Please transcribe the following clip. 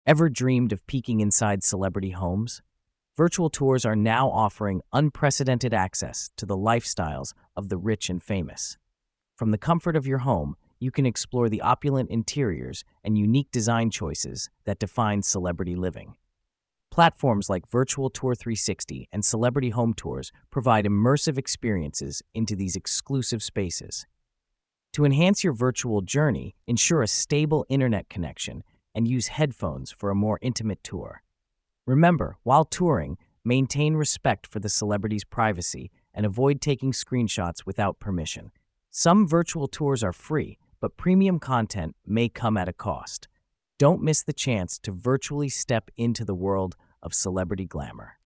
Ever dreamed of peeking inside celebrity homes? Virtual tours are now offering unprecedented access to the lifestyles of the rich and famous. From the comfort of your home, you can explore the opulent interiors and unique design choices that define celebrity living. Platforms like Virtual Tour 360 and Celebrity Home Tours provide immersive experiences into these exclusive spaces. To enhance your virtual journey, ensure a stable internet connection and use headphones for a more intimate tour. Remember, while touring, maintain respect for the celebrity's privacy and avoid taking screenshots without permission. Some virtual tours are free, but premium content may come at a cost. Don't miss the chance to virtually step into the world of celebrity glamour.